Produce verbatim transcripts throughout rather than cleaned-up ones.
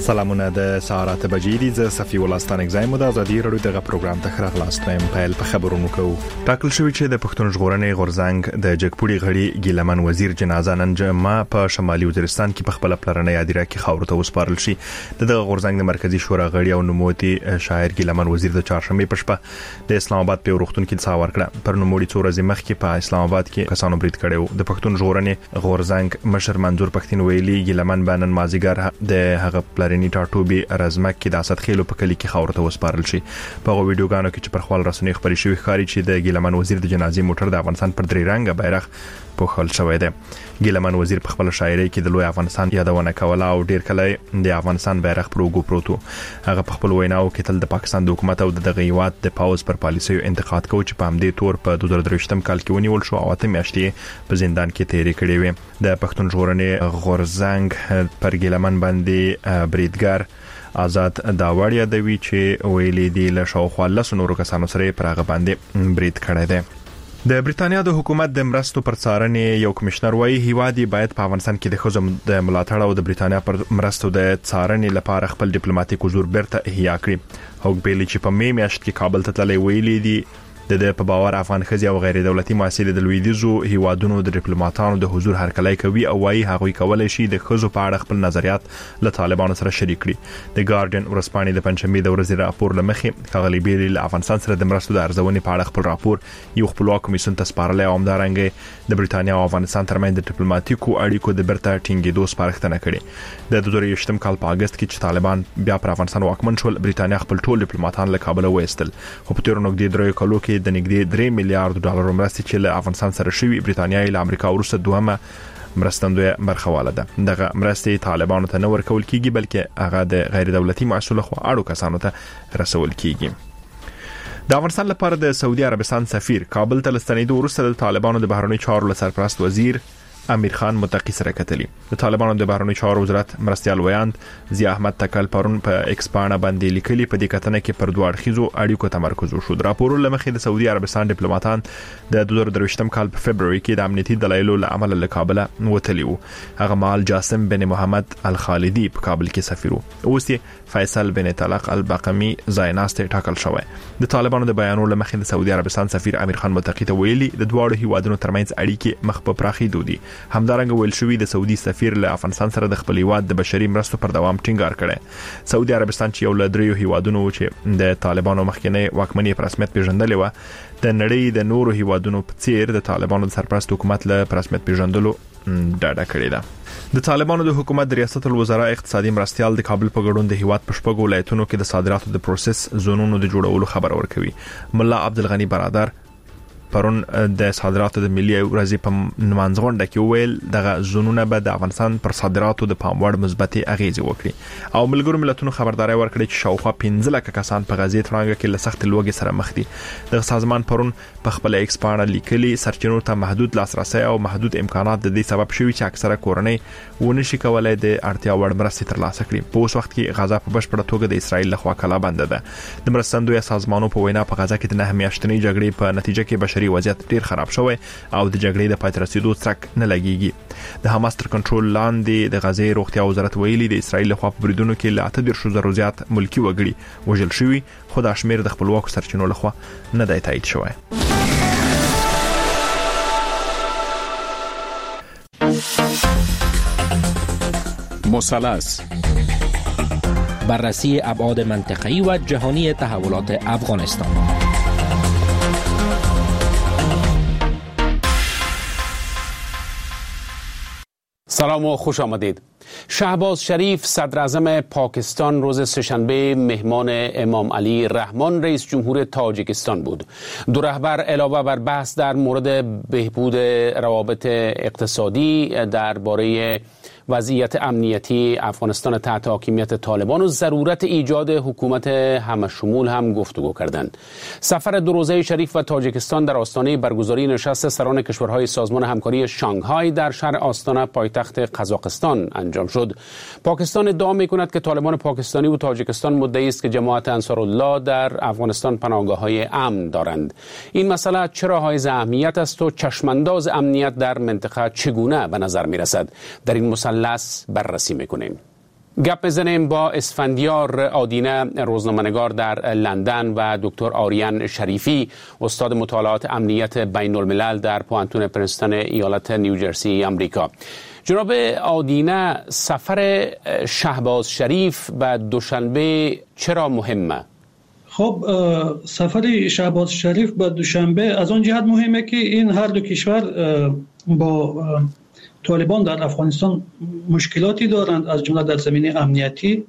سلامونه د ساعت بجې دي ز صفي ولستان اگزایم د ازادي رادیو دغه پروګرام ته خراغ لاستم په په خبرونو کو ټاکل شوی چې د پښتون ژغورنې غورزنګ د جګپوړي غړي ګیلمن وزیر جنازه نن جمعه په شمالي وزیرستان کې په خپل پلرنه یادیره کې خاور ته وسپارل شي د غورزنګ د مرکزی شورا غړي او نوموتي شاعر ګیلمن وزیر د چهارشنبه په شپه د اسلام آباد په ورختون کې څا ورکړه پر نوموړي څو ورځې مخکې په اسلام آباد کې کسانو برید کړو د پښتون ژغورنې غورزنګ مشر منظور پښتين ویلي ګیلمن بنن مازیګر د هغه پلرنی ټاټوبي رزمک کې د اسد خېلو په کلی کې خاور ته وسپارل شي په ویډیوګانو کې چې پر خپل رسنۍ خبري شوی ښکاري چې د ګیلمن وزیر د جنازې موټر د افغانستان پر درې رنګه بیرغ په خل شوی دی ګیلمن وزیر په خپل شاعري کې د لوی افغانستان یادونه کوله او ډیر کله د افغانستان بیرغ پر وګو پروتو هغه په خپل ویناو کې تل د پاکستان د حکومت او د غیوات د پاوز پر پالیسیو انتقاد کوي چې په همدې تور په دوه زره درې کال کې ونیول شو او اته میاشتې په زندان کې تیرې کړې وې د پښتون ژغورنې غورزنګ پر ګیلمن باندې بریدګر آزاد داوړیا دوی چې ویلي دی له شاوخوا لس نورو کسانو سره پر هغه باندې برید کړی دی د بریټانیا د حکومت د مرستو پر څارنې یو کمشنر وایي هیوادي باید په افغانستان کې د خزم د ملاتړ او د بریټانیا پر مرستو د څارنې لپاره خپل ډیپلوماټیک حضور بیرته احیا کړي هوګ بیلی چې په می میاشت کې کابل ته تللی ویلي دی د د په باور افغان خزي او غیر دولتي مؤسسې د لویدیزو هیوادونو د ډیپلوماټانو د حضور هرکلی کوي او وايي هغه کولای شي د خزو په اړه خپل نظریات له طالبانو سره شریک کړي د ګارډین ورسپانې د پنځمې د ورځې راپور لمخې خغلی بیل له افغانستان سره د مرستو د ارزونې په اړه خپل راپور یو خپلواک کمیسیون ته سپارل او همدارنګه د بریټانیا او افغانستان ترمنځ د ډیپلوماټیکو اړیکو د برته ټینګېدو سپارښتنه کړې د دوه زره یو کال په اگست کې چې طالبان بیا پر افغانستان واکمن شول بریټانیا خپل ټول ډیپلوماټان له کابل وېستل خو په تیر نوګدي درې کلو کې د نګدي درې میلیارډ ډالر مرستې چې له افغانستان سره شوی بریټانیا له امریکا وروسته دومره مرستندوی برخواله ده دغه مرستې طالبانو ته نه ورکول کیږي بلکې هغه د غیر دولتي مؤسسو خو اړو کسانو ته رسول کیږي د افغانستان لپاره د سعودي عربستان سفیر کابل ته لستنیدو وروسته د طالبانو د بهرنی چارو سرپرست وزیر امیر خان متقی سره کتلی د طالبانو د بهرنی چارو وزارت مرستيال ویاند ضیاء احمد تکل پرون په ایکس باندې باندې لیکلي په دې کتنه کې پر دوه اړخیزو اړیکو تمرکز وشو د راپور لمخې د سعودي عربستان ډیپلوماټان د دوه زره درې کال په فبرवरी کې د امنیتي دلایلو له امله له کابل وتلی وو هغه مال جاسم بن محمد الخالدی په کابل کې سفیر وو اوس یې فیصل بن طلق البقمی زایناست ټاکل شوی د طالبانو د بیانولو لمخې د سعودي عربستان سفیر امیر خان متقی ته ویلي د دواړو هیوادونو ترمنځ اړیکې مخ په پراخېدو دي همدارنګه ویل شوی د سعودي سفیر له افغانستان سره د خپل هیواد د بشري مرستو پر دوام ټینګار کړي سعودي عربستان چې یو له دریو هیوادونو چې د طالبانو مخکنی واکمنۍ په رسمیت پیژندلې و د نړۍ د نورو هیوادونو په څیر د طالبانو د سرپرست حکومت له رسمیت پیژندلو ډاډه کړی ده د طالبانو د حکومت د ریاست الوزرا اقتصادي مرستيال د کابل په ګډون د هیواد په شپږو ولایتونو کې د صادراتو د پروسس زونونو د جوړولو خبر ورکوي ملا عبدالغنی برادر پرون د صادراتو د ملي ورځې په منځغونډه کې ویل دغه زونونه به د افغانستان پر صادراتو د پاموړ مثبتې اغیزې وکړي او ملګرو ملتونو خبرداري ورکړي چې شاوخوا پنځه لک کسان په غزې ترانګه کې له سخت لوګي سره مخ دي د سازمان پرون په خپل ایکس باندې لیکلي سرچینو ته محدود لاسرسي او محدود امکانات د دې سبب شوي چې اکثره کورنۍ ونشي کولای د اړتیا وړ مرستې ترلاسه کړي په اوس وخت کې غزا په بشپړه توګه د اسرایل لخوا کلا بند ده د مرستندوی سازمانونو په وینا په غزا کې د نه میاشتنۍ جګړې په نتیجه کې بشري وضعیت ډیر خراب شوی او د جګړې د پای ته رسیدو څرک نه لګیږي د حماس تر کنټرول لاندې د غزې روغتیا وزارت ویلي د اسرایل لخوا په بریدونو کې له اته دېرش زره زیات ملکی وګړي وژل شوي خو د شمیر د خپلواکو سرچینو لخوا نه دی تایید شوی مثلث بررسی ابعاد منطقه‌ای و جهانی تحولات افغانستان. سلام و خوش آمدید. شهباز شریف صدر اعظم پاکستان روز سه‌شنبه مهمان امام علی رحمان رئیس جمهور تاجیکستان بود. دو رهبر علاوه بر بحث در مورد بهبود روابط اقتصادی درباره وضعیت امنیتی افغانستان تحت حاکمیت طالبان و ضرورت ایجاد حکومت همشمول هم گفتگو کردند. سفر دو روزه شریف و تاجیکستان در آستانه برگزاری نشست سران کشورهای سازمان همکاری شانگهای در شهر آستانه پایتخت قزاقستان انجام شد. پاکستان ادعا می‌کند که طالبان پاکستانی و تاجیکستان مدعی است که جماعت انصارالله در افغانستان پناهگاه‌های امن دارند. این مسئله چرا حائز اهمیت است و چشمانداز امنیت در منطقه چگونه به نظر می‌رسد؟ در این مثلث بررسی می‌کنیم. گپ بزنیم با اسفندیار آدینه، روزنامه‌نگار در لندن، و دکتر آریان شریفی، استاد مطالعات امنیت بین الملل در پوانتون پرنستون ایالت نیوجرسی آمریکا. جناب آدینه، سفر شهباز شریف به دوشنبه چرا مهمه؟ خب سفر شهباز شریف به دوشنبه از آن جهت مهمه که این هر دو کشور با طالبان در افغانستان مشکلاتی دارند، از جمله در زمینه امنیتی.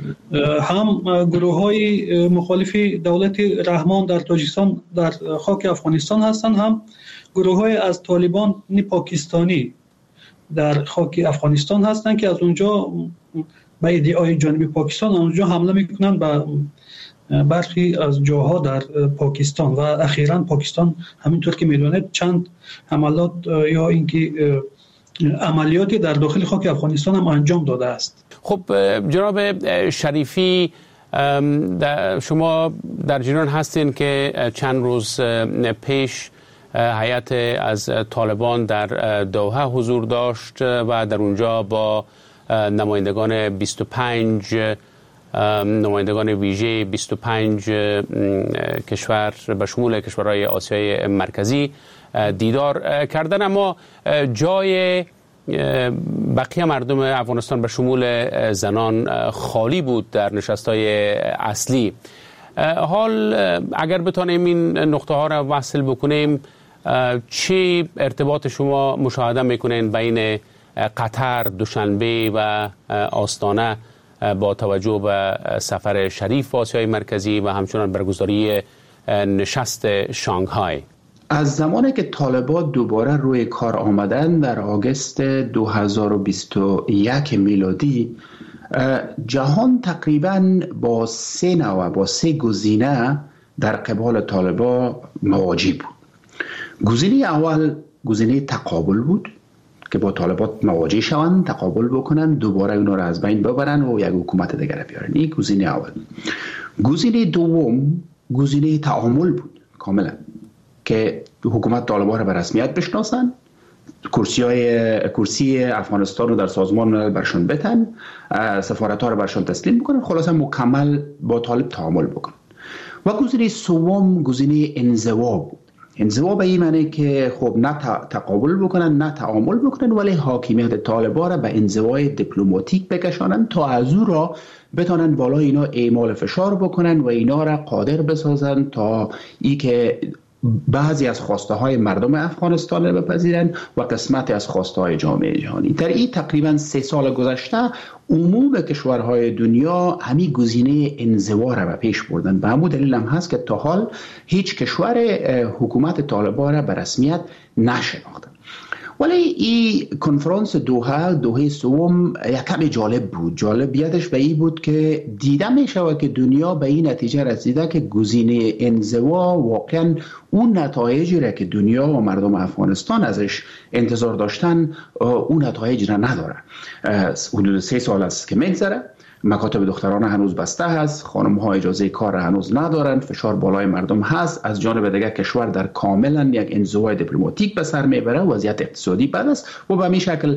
هم گروه‌های مخالف دولت رحمان در تاجیکستان در خاک افغانستان هستند، هم گروه‌های از طالبان پاکستانی در خاک افغانستان هستند که از اونجا به ادعای جانب پاکستان اونجا حمله میکنند به برخی از جاها در پاکستان، و اخیراً پاکستان همینطور که میدونید چند حملات یا اینکه عملیاتی در داخل خاک افغانستان هم انجام داده است. خب جناب شریفی، شما در جریان هستین که چند روز پیش هیئت از طالبان در دوحه حضور داشت و در اونجا با نمایندگان بیست و پنج نمایندگان ویژه بیست و پنج کشور به شمول کشورهای آسیای مرکزی دیدار کردن، اما جای بقیه مردم افغانستان به شمول زنان خالی بود در نشست‌های اصلی. حال اگر بتانیم این نقطه ها را وصل بکنیم، چه ارتباط شما مشاهده میکنین بین قطر، دوشنبه و آستانه با توجه به سفر شریف به آسیای مرکزی و همچنان برگزاری نشست شانگهای؟ از زمانی که طالبان دوباره روی کار آمدن در آگوست دو هزار و بیست و یک میلادی، جهان تقریباً با سه نوع با سه گزینه در قبال طالبان مواجه بود. گزینه اول گزینه تقابل بود که با طالبان مواجه شوند، تقابل بکنن، دوباره اونا را از بین ببرن و یک حکومت دیگر بیارن. این گزینه اول. گزینه دوم گزینه تعامل بود کاملا، که حکومت طالبان را به رسمیت بشناسن، کرسی های کرسی افغانستان رو در سازمان ملل برشون بتن، سفارت ها رو برشون تسلیم بکنن، خلاصا مکمل با طالب تعامل بکنن. و گزینه سوم گزینه انزوا بود. انزوا به این معنی که خب نه تقابل بکنن نه تعامل بکنن، ولی حاکمیت طالبان را به انزوای دیپلماتیک بکشانن تا از او را بتانن بالا اینا اعمال فشار بکنن و اینا را قادر بسازن تا ای که بعضی از خواسته های مردم افغانستان را بپذیرن و قسمتی از خواسته های جامعه جهانی. در این تقریبا سه سال گذشته عموم کشورهای دنیا همین گزینه انزوا را به پیش بردن. به همون دلیل هم هست که تا حال هیچ کشور حکومت طالبان را به رسمیت نشناختن. ولی این کنفرانس دوحه دوحه سوم یک کمی جالب بود. جالبیتش به این بود که دیده می شود که دنیا به این نتیجه رسیده که گزینه انزوا واقعا اون نتایجی را که دنیا و مردم افغانستان ازش انتظار داشتن اون نتایج را نداره. حدود سه سال است که میگذره، مکاتب دختران هنوز بسته هست، خانم ها اجازه کار هنوز ندارن، فشار بالای مردم هست، از جانب دیگر کشور در کاملا یک انزوای دیپلماتیک به سر میبره، وضعیت اقتصادی بد است و به همین شکل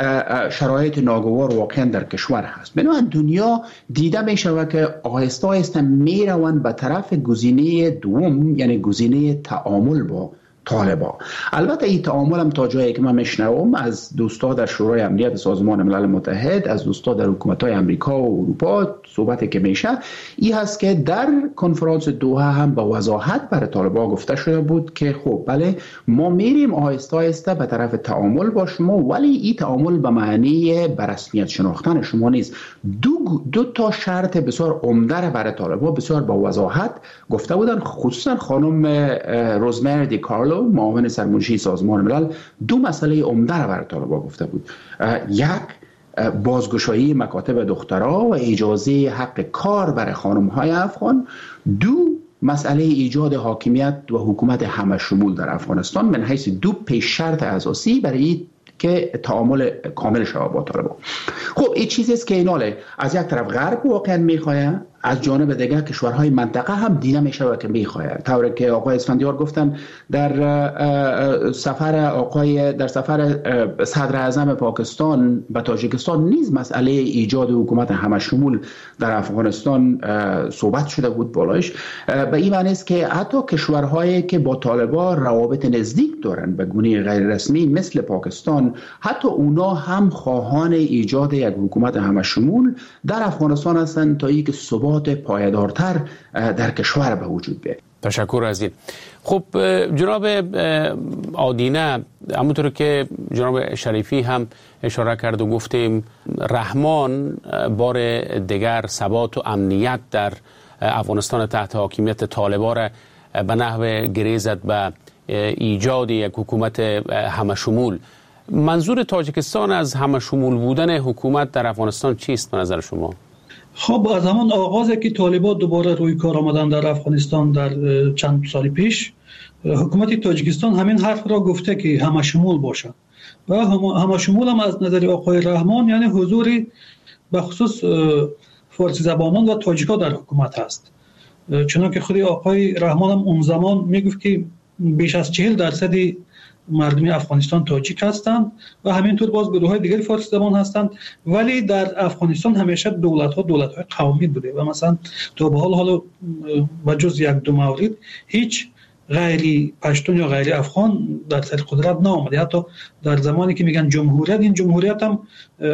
شرایط ناگوار واقعا در کشور هست. بنابراین دنیا دیده می شود که آهسته آهسته میروند به طرف گزینه دوم، یعنی گزینه تعامل با طالبان. البته این تعامل هم تا جایی که من میشنوم از دوستا در شورای امنیت سازمان ملل متحد، از دوستا در حکومت‌های امریکا و اروپا صحبتی که میشه این هست که در کنفرانس دوحه هم با وضاحت برای طالبان گفته شده بود که خب بله ما میریم آهسته آهسته به طرف تعامل با شما، ولی این تعامل به معنی به رسمیت شناختن شما نیست. دو دو تا شرط بسیار عمده برای طالبان بسیار با وضاحت گفته بودن، خصوصا خانم روزمری دی کارلو معاون سرمنشی سازمان ملل دو مسئله عمده را برای طالبان گفته بود. یک، بازگشایی مکاتب دخترها و اجازه حق کار برای خانم‌های افغان. دو، مسئله ایجاد حاکمیت و حکومت همه شمول در افغانستان من حیث دو پیش شرط اساسی برای که تعامل کامل شود با طالبان. خب این چیزی است که ایناله از یک طرف غرب واقعا میخواه از جانب دیگر کشورهای منطقه هم دیده میشه و که میخواهد، طوری که آقای اسفندیار گفتن در سفر آقای در سفر صدر اعظم پاکستان به تاجیکستان نیز مسئله ایجاد حکومت همشمول در افغانستان صحبت شده بود بالایش. به این معنی است که حتی کشورهایی که با طالبان روابط نزدیک دارن به گونه غیر رسمی مثل پاکستان، حتی اونا هم خواهان ایجاد یک حکومت همشمول در افغانستان هستند تا اینکه ثبات پایدارتر در کشور به وجود بیاید. تشکر از این. خب جناب آدینه، همونطور که جناب شریفی هم اشاره کرد و گفتیم، رحمان بار دیگر ثبات و امنیت در افغانستان تحت حاکمیت طالبان را به نحو گریزد به ایجاد یک حکومت همشمول. منظور تاجیکستان از همشمول بودن حکومت در افغانستان چیست به نظر شما؟ خب از همان آغازی که طالبان دوباره روی کار آمدن در افغانستان در چند سال پیش، حکومت تاجیکستان همین حرف را گفته که همشمول باشد و همشمول هم از نظر آقای رحمان یعنی حضوری به خصوص فارسی زبانان و تاجیکا در حکومت هست. چنانکه خود آقای رحمان هم اون زمان میگفت که بیش از چهل درصد مردم افغانستان تاجیک هستند و همینطور باز گروه‌های دیگر فارسی زبان هستند، ولی در افغانستان همیشه دولت‌ها دولت‌های قومی بوده و مثلا تا به حال حالا با جز یک دو مورد هیچ غیری پشتون یا غیری افغان در سر قدرت نآمده. حتی در زمانی که میگن جمهوریت، این جمهوریت هم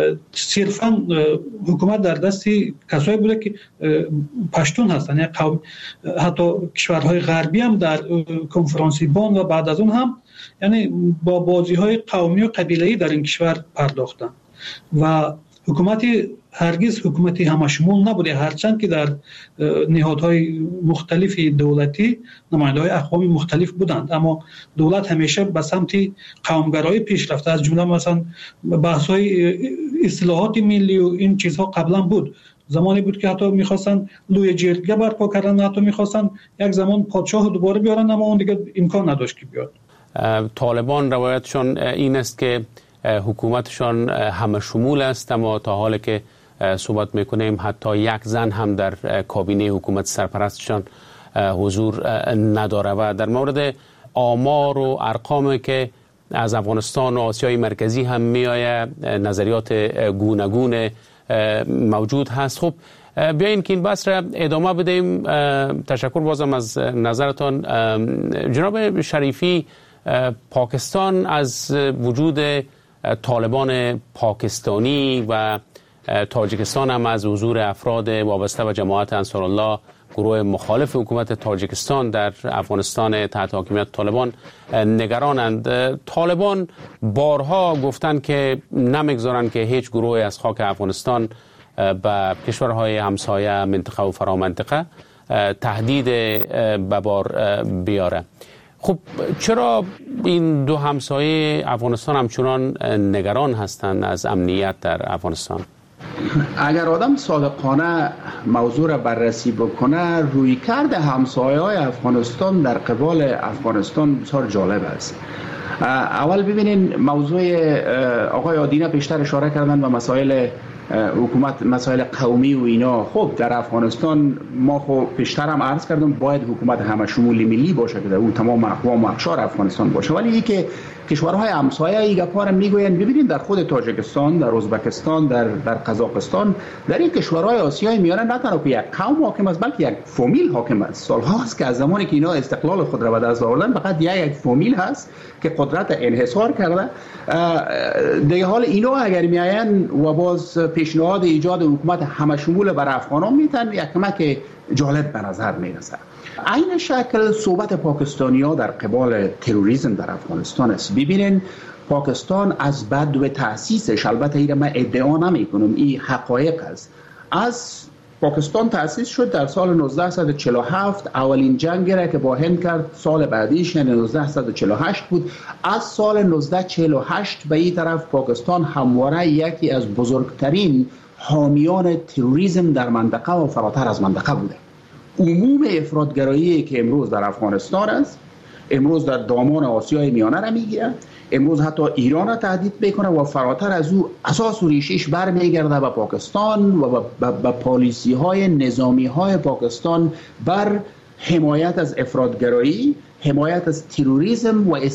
صرفا حکومت در دست کسایی بوده که پشتون هستن، یعنی قوم. حتی کشورهای غربی هم در کنفرانسی بان و بعد از اون هم یعنی با بازی‌های قومی و قبیله‌ای در این کشور پرداختن و حکومت هرگز حکومتی همشمول نبوده، هرچند که در نهادهای مختلف دولتی نماینده‌های اقوام مختلف بودند، اما دولت همیشه به سمت قومگرایی پیش رفته. از جمله مثلا بحث‌های اصلاحات ملی و این چیزها قبلا بود. زمانی بود که حتی می‌خواستن لوی جرگه برپا کردن، حتی می‌خواستن یک زمان پادشاه دوباره بیارن، اما اون دیگه امکان نداشت که بیاد. طالبان روایتشان این است که حکومتشان همه شمول است، اما تا حالی که صحبت میکنیم حتی یک زن هم در کابینه حکومت سرپرستشان حضور نداره. و در مورد آمار و ارقامی که از افغانستان و آسیای مرکزی هم میآید، نظریات گوناگون موجود هست. خب بیاییم که این بحث را ادامه بدیم. تشکر بازم از نظرتان. جناب شریفی، پاکستان از وجود طالبان پاکستانی و تاجیکستان هم از حضور افراد وابسته به جماعت انصارالله، گروه مخالف حکومت تاجیکستان در افغانستان تحت حاکمیت طالبان، نگرانند. طالبان بارها گفتند که نمیگذارند که هیچ گروه از خاک افغانستان به کشورهای همسایه منطقه و فرامنطقه تهدید به بار بیاره. خب چرا این دو همسایه افغانستان همچنان نگران هستند از امنیت در افغانستان؟ اگر آدم صادقانه موضوع را بررسی بکنه، رویکرد همسایه‌های افغانستان در قبال افغانستان بسیار جالب است. اول ببینین موضوع آقای آدینه پیشتر اشاره کردن و مسائل حکومت، مسائل قومی و اینا. خب در افغانستان ما خب پیشتر هم عرض کردم باید حکومت همشمولی ملی باشه که در اون تمام اقوام و اقشار افغانستان باشه، ولی این که کشورهای همسایه ای گپار میگوین، ببینید در خود تاجیکستان، در ازبکستان، در در قزاقستان، در این کشورهای آسیای میانه نه تنها یک قوم حاکم است بلکه یک فامیل حاکم است. سالهاست که از زمانی که اینا استقلال خود را به دست آوردن فقط یک یک فامیل هست که قدرت انحصار کرده. دیگه حال اینا اگر میاین و باز پیشنهاد ایجاد حکومت همشمول بر افغانان میتن، یک کمک جالب به نظر میرسه. این شکل صحبت پاکستانی‌ها در قبال تروریسم در افغانستان است. ببینین پاکستان از بدو تأسیسش، البته این من ادعا نمی کنم، این حقایق است، از پاکستان تأسیس شد در سال نوزده چهل و هفت. اولین جنگی را که با هند کرد سال بعدیش یعنی نوزده چهل و هشت بود. از سال نوزده چهل و هشت به این طرف پاکستان همواره یکی از بزرگترین حامیان تروریسم در منطقه و فراتر از منطقه بوده. عموم افراطگرایی که امروز در افغانستان است امروز در دامان آسیای میانه را میگیره، امروز حتی ایران را تهدید میکنه و فراتر از او اساس و ریشش برمیگرده به پاکستان و به پالیسی های نظامی های پاکستان بر حمایت از افراطگرایی، حمایت از تروریسم و